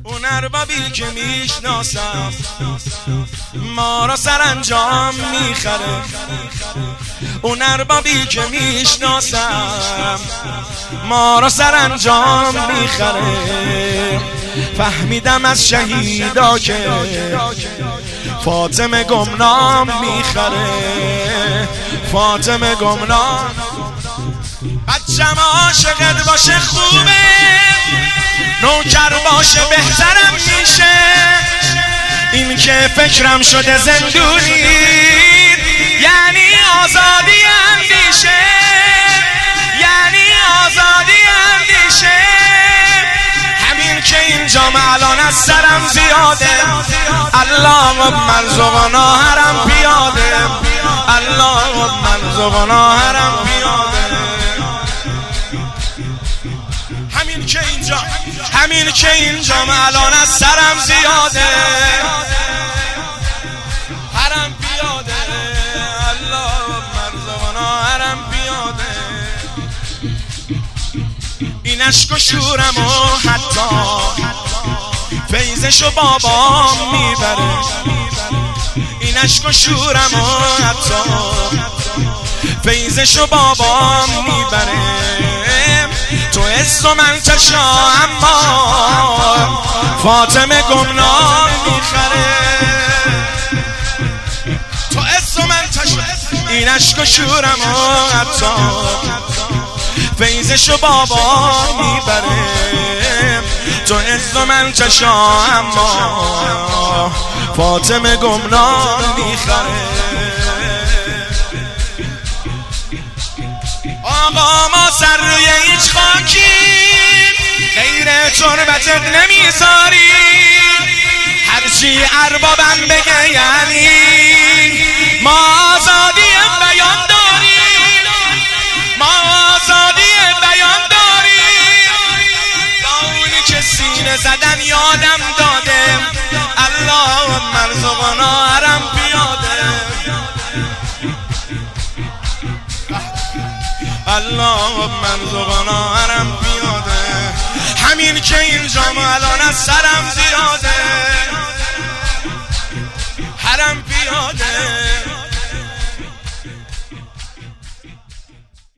اون اربابی که میشناسم ما را سرانجام میخره. اون اربابی که میشناسم ما را سرانجام میخره. فهمیدم از شهیدا که فاطمه گمنام میخره. فاطمه گمنام. بچم عاشقت باشه خوبه، نوکر باشه بهترم میشه. این که فکرم شده زندونی یعنی آزادی اندیشه، یعنی آزادی اندیشه. همین که اینجا الان از سرم زیاده. اللهم ارزقنا حرم پیاده، اللهم ارزقنا حرم پیاده. همین که اینجا الان از سرم زیاده. حرم پیاده، اللهم ارزقنا حرم پیاده. این عشق و شورم و حتی فیضشو بابام میبره. این عشق و شورم و حتی فیضشو بابام میبره. تو عز و منتشا اما فاطمه گمنام میخره. تو عز و منتشا این عشق و شورم و حتی فیضشو بابا میبره. تو عز و منتشا اما فاطمه گمنام میخره. آقا ما سر روی هیچ خاکی غیر تربتت نمیذاری. هرچی اربابم بگه یعنی ما آزادی بیان داریم، ما آزادی بیان داریم. با اونی که سینه زدن یادم داده. اللهم ارزقنا حرم پیاده، اللهم ارزقنا حرم پیاده. همین که اینجا الان از سرم زیاده. حرم پیاده.